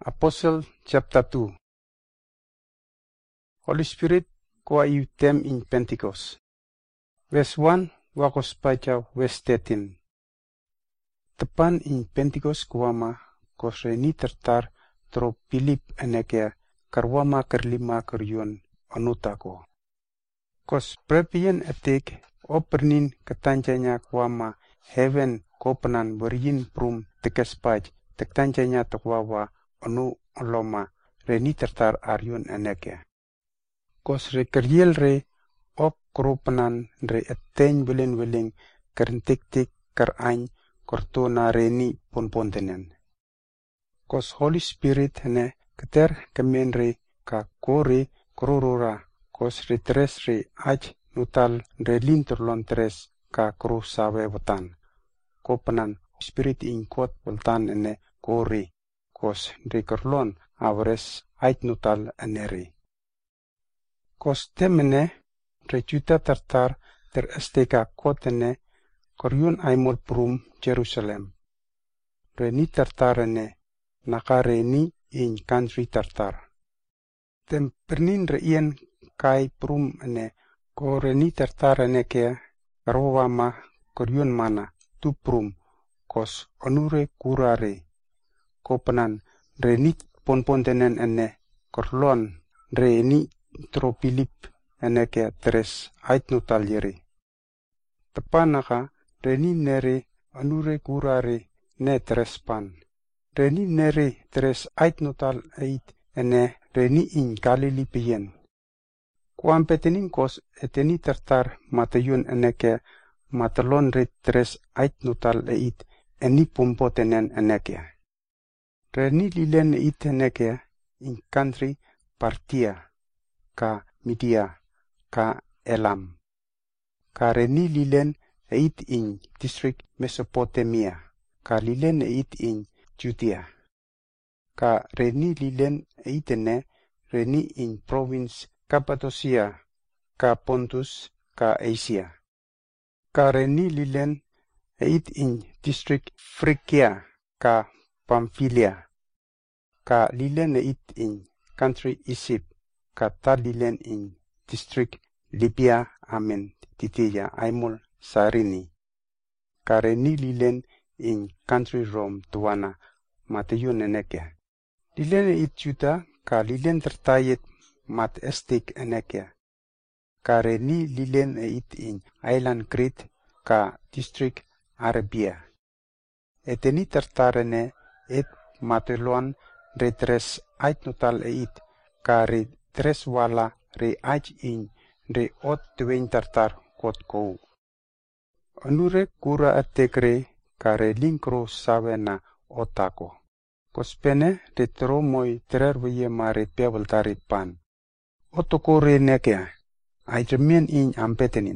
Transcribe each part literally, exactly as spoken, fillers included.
Apostle chapter two. Holy Spirit qua iu tem in Pentecost. Verse one wakos pacha verse thirteen. Tepan in Pentecost kuama kos reni tertar tro Philip enekea karwama kerlima keryun onutako. Kos prepien etik opernin ketancanya kuama heaven kopenan berin prum tekespaj tektancanya tekwawa onu oloma reni tertar aryun enekea. Kos re keryel re op kropenan re eteny belen beling kerintik-tik kerain kortona reni ponpontenen. Kos Holy Spirit ne keter kemen re ka kore kororora kos re tres re aj nutal re linterlon tres ka kro sawe watan. Kopenan Spirit in kot weltan ene kore kos re kerlon avres aj nutal enere. Kos temene rejuta tertar ter esteka kotene koryun aimol prum Jerusalem. Reni tertarene nakareni in country tertar. Tem pernin reien kai prum ene ko reni tertarene kea karwama koryun mana tu prum kos onure kurare. Kopenan reni ponpontenen ene korlon reni tro Philip enekea tres ait nutal yeri. Tepanaka reni nere anure kurare ne tres pan. Reni nere tres ait nutal ait ene reni in Galili pien. Kuam petenin kos eteni tertar matayun enekea matalon re tres ait nutal ait eni pumpotenen enekea. Reni lilen ait enekea in country Partia ka Media ka Elam. Ka reni lilen eit in district Mesopotamia. Ka lilen eit in Judea. Ka reni lilen eitene reni in province Cappadocia ka Pontus ka Asia. Ka reni lilen eit in district Phrygia ka Pamphylia. Ka lilen eit in country Egypt. Kata lilen in district Libya amen titiya aimol sarini. Kareni lilen in country Rome tuana matayun enekea. Lilen it Juda ka lilen tertayet mat estik enekea. Kareni lilen it in island Crete ka district Arabia. Eteni tertarene et mateluan retres ait notal eit kare tres wala re aj in re ot tuwen tartar kot kou. Anure kura atekre kare linkro sawena otako. Kospene re tromoi tererweye mare peveltari pan. Otoko re nekea, ajemien in ampetenin.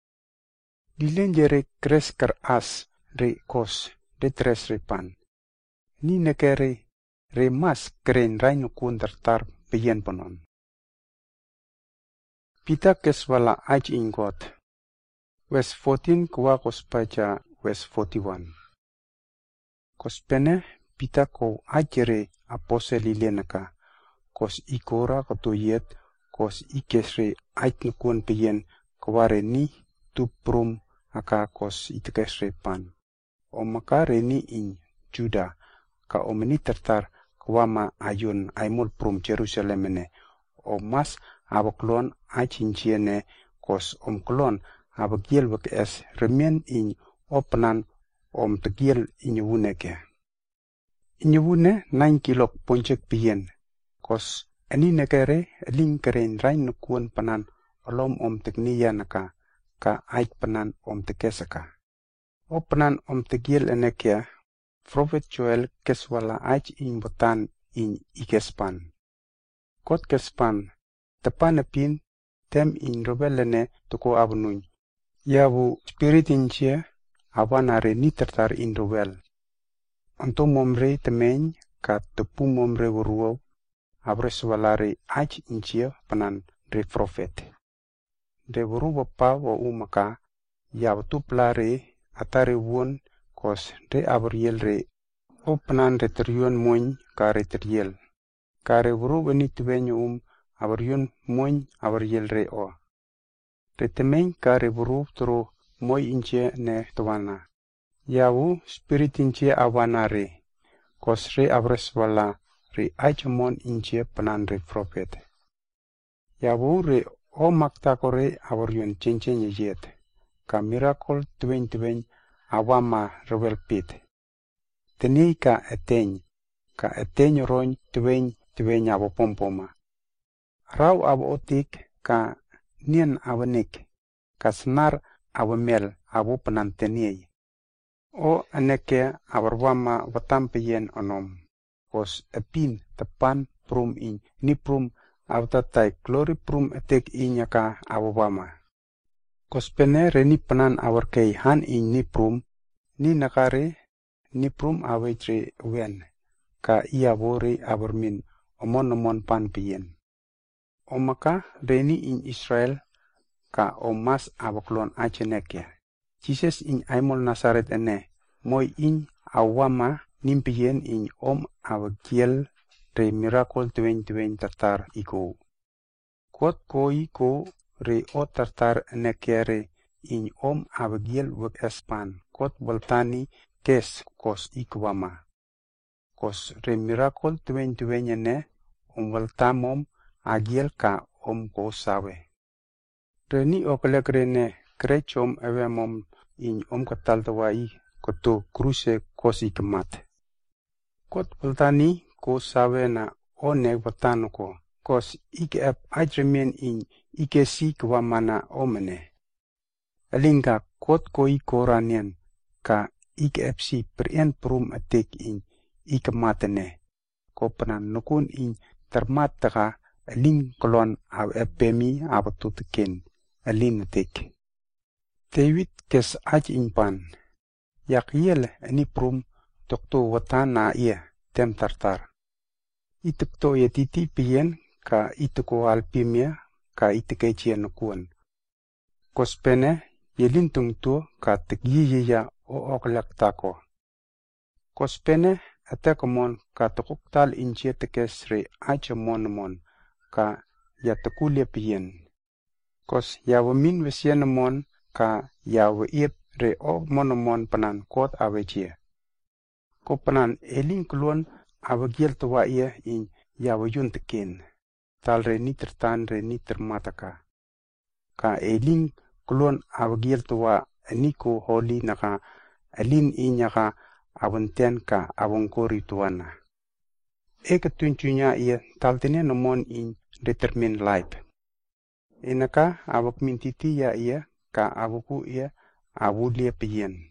Lilen jere kres ker as re kos re tres re pan. Ni nekere re mas keren rainu kun tartar peyen ponon. Pita keswala aj ingot. Verse fourteen kuwa kospaja verse forty-one. Kospene pita ko ajere apose lilenaka. Kos ikora katoyet kos ikesre aj nukun peyen kware ni tu prum aka kos itekesre pan. O makare ni in Juda ka omeni tertar kwama ayun aimul prum Jerusalem ene. O mas abaklon achinchiene kos omklon abagiel wak es remien in opnan om tegiel inyewuneke. Inyewune nine kilok ponchek pien. Kos eni nekere eling keren rain nukuan panan olom om tekniya naka ka aik panan om tekesaka. Opnan om tegiel enekea Prophet Joel keswala aich in botan in ikespan. Kot kespan, tepan pin tem in robelene toko abnuny. Yabu spirit in chia, awanare ni tertar in robel. Anto momre temeny, ka tepu momre wuruo, abreswalare aich in chia panan re prophet. De wuruwa pa wa umaka, yabu tuplare atare won kos re abriel re o penan reterion moin ka reteriel. Ka re vuru beni tubenyo um avarion moin avariel re o. Retemeng ka re vuru turu moi inche ne tuana. Yawu spirit inche awana re. Kos re avres wala re aichamon inche penan re profet. Yawu re o makta kore avarion chenchen yet. Ka miracle tuwen tuwen awama rewel pit. Teni ka eteny, ka eteny roñ tuwen tuwen abo pompoma. Raw abo otik ka nien awanik, ka senar awamel abo penan teniy. O aneke abarwama watampeyen onom. Kos epin tepan prum in ni prum avtatai glory prum etek inyaka awawama. Kos pene reni penan awarkei han in ni prum, ni nakare ni prum awetre wen, ka ia wori abarmin omon omon pan piyen. Omaka reni in Israel ka omas abaklon achenekya. Jesus in aimol Nazaret ene, moi in awama nimpiyen in om awakiel re miracle tuwen tuwen tartar iko. Kot koi ko re o tartar nekere in om awagiel wek espan, kot voltani kes kos ikwama. Kos re miracle tuwen tuwen ene, om voltamom agiel ka om ko sawe. Reni okelek rene krechom ewemom in om kataltawai koto kruse kos ikemat. Kot voltani ko sawe na one voltano ko, kos ike ep ajremen in ike si kwamana omene. Alinga kot koi koranian ka ike ep si perien prum atek in ike matene. Ko penan nukun in termat taka aling kolon aw epemi abatutukin alin atek. David kes aj in pan. Yak yel ani prum tokto watan na ia tem tartar. Itukto yetiti piyen ka ituko alpimia ka itikechia nukuan. Kospene yelintung tu ka tikyiya o oklak tako. Kospene atekomon ka tokuktal inche tekes re achamon mon ka yatakulia piyen. Kos yawamin wesienamon ka yawa iep re o monomon panan kot awechia. Ko panan elin kluon awagiel tuwa ia in yawa yuntekin. Tal re nitertan re nitermataka. Ka elin kluon awagiel tuwa niko holi naka alin inyaka awanten ka awangkori tuwana. Eka tuntunya ia taltene nomon in determine life. Inaka awak mintiti ya ia ka awaku ia awulia piyen.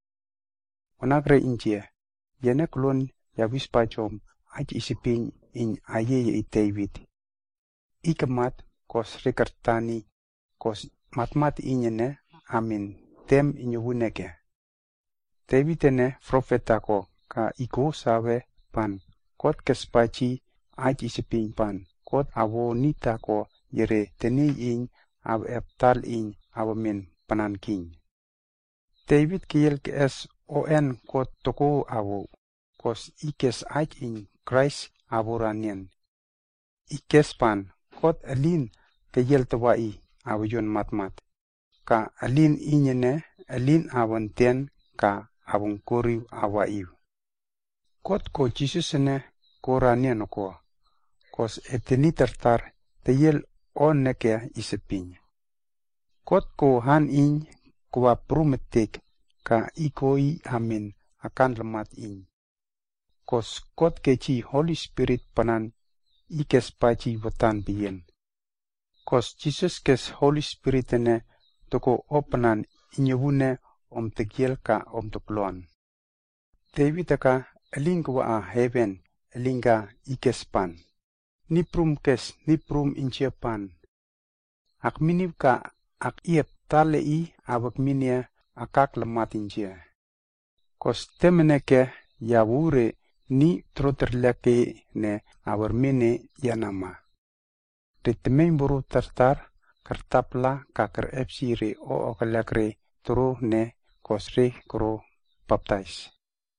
Onakre inchia, yene klon ya wispachom aj isipin in ayeye iteiwit. Ikamat kos rikartani kos matmat inyene amin tem inyewuneke. Tewitene profetako ka iko sawe pan kot kespachi aj isipin pan kot awo nitako yere teni in aw eptal in awamin panan king. David kiel kes on kot toko awo kos ikes aj in Christ aworanian. Ikes pan kot alin kayel tawai awayon matmat. Ka alin inyene alin awanten ka awang koriw awaiw. Kot ko Jesus ne koranian ko. Kos eteni tartar tayel on neke isepin. Kot ko han in kwa prumetek ka ikoi amin akan lemat in. Kos kot kechi Holy Spirit panan ikes pachi watan biyen. Kos Jesus kes Holy Spirit ne toko openan inyewune om tegiel ka om toklon. David ka alingwa a heaven alinga ikes pan. Niprum kes niprum inchepan. Ak minib ka ak iep tale i awak minia akak lemat inchia. Kos temeneke yawure ni troterleke ne awar mine yanama. Ritemen buru tartar kartapla kakar epsi re o okalakre turu ne kos re koro baptize.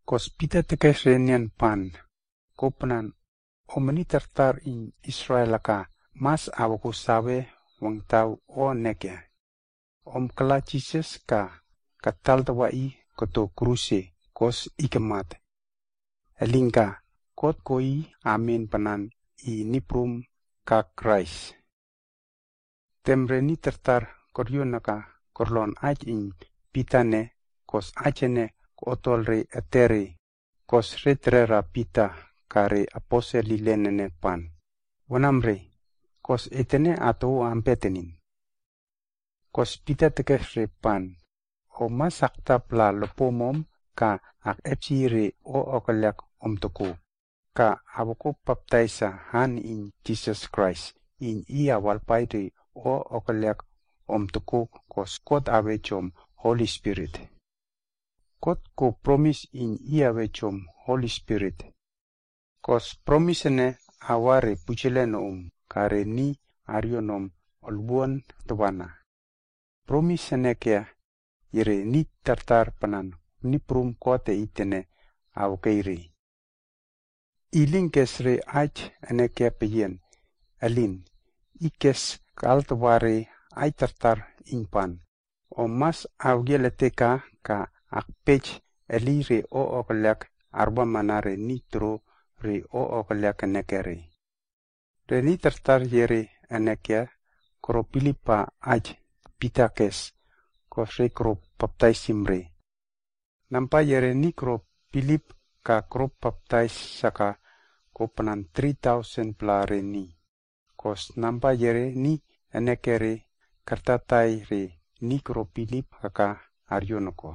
Kos pita tekes renian pan, kopanan omeni tertar in Israelaka mas awaku sawe wang tau o nekya. Om kala Jesus ka katal tawai koto kruse kos ikemat. Elingka kot koi amin panan i niprum ka Christ. Temreni tertar koryonaka korlon aj in pitane kos ajene otol re etere kos retrera pita kare aposeli lenene pan. Wanamre kos etene ato ampetenin. Kos pita tekes re pan o masakta pla lopomom ka ak epsi re o okalyak om toko ka aboko baptiza han in Jesus Christ in ia walpai re o okalyak om toko kos kot awechom Holy Spirit. Kot ko promise in ia wechom Holy Spirit. Kos promise ne aware puchelen om kare ni arionom olbuon twana. Promise ne kya yere ni tartar panan ni prum kote itene awkeiri. Iling kesre aj ene kya peyen alin ikes kaltware ay tartar inpan. O mas awgeleteka ka akpech elire o okalyak arba manare nitro re o okalyak nekere. Re ni tartar yere enekya koro pilipa aj pitakes kosre kro baptizimre. Nampa yere ni kro pilip ka kro baptize saka kopanan three thousand plare ni. Kos nampa yere ni enekere kartatai re ni kro pilip kaka aryonoko.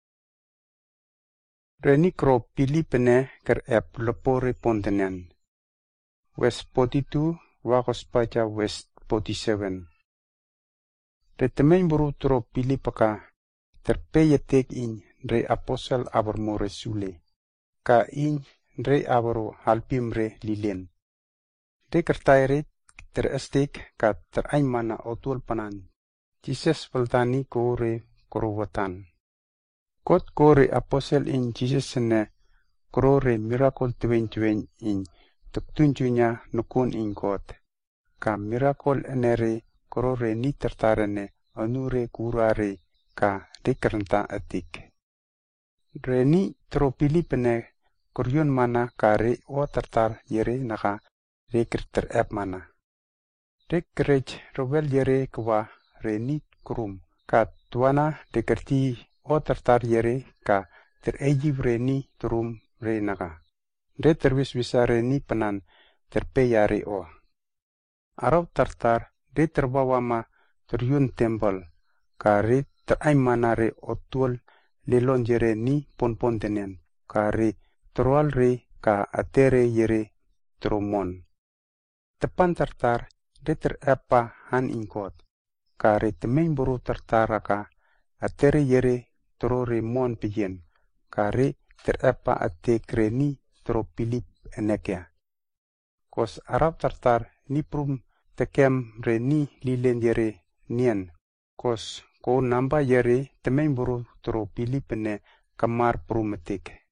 Re ni kro pilip ne ker ep lepore pontenen. West forty-two wakos pacha West forty-seven. Re temen buru tro pilip ka terpeyetek in re apostel abormo resule. Ka in re aboro halpimre lilen. Re kertaire terestek ka teraimana otul panan. Jesus valtani kore korowatan. Kot kore apostel in Jesus ne korore miracle tuwen-tuwen in tuktunjunya nukun in kot. Ka miracle enere korore ni tertarene onure kurare ka rekerenta etik. Re ni tro pilipene koryon mana ka re o tertar yere naka reker terep mana. Rekrej robel yere kwa re ni krum ka tuana dekerti o tertar yere ka terejib re ni turum re naka. Re terwis bisa re ni penan terpeya re o. Arab tartar re terbawa ma teryun tempel ka re teraimana re otul lelon yere ni pon-pon tenen ka re terual re ka atere yere teromon. Tepan tartar re terepa han ingkot ka re temeng buru tartara ka atere yere terore mon pijen ka re terepa atek re ni tero pilip enekya. Kos Arab tartar ni prum tekem re ni lilen yere nien. Kos ko namba yere temeng buru tero pilip ene kamar prumetik.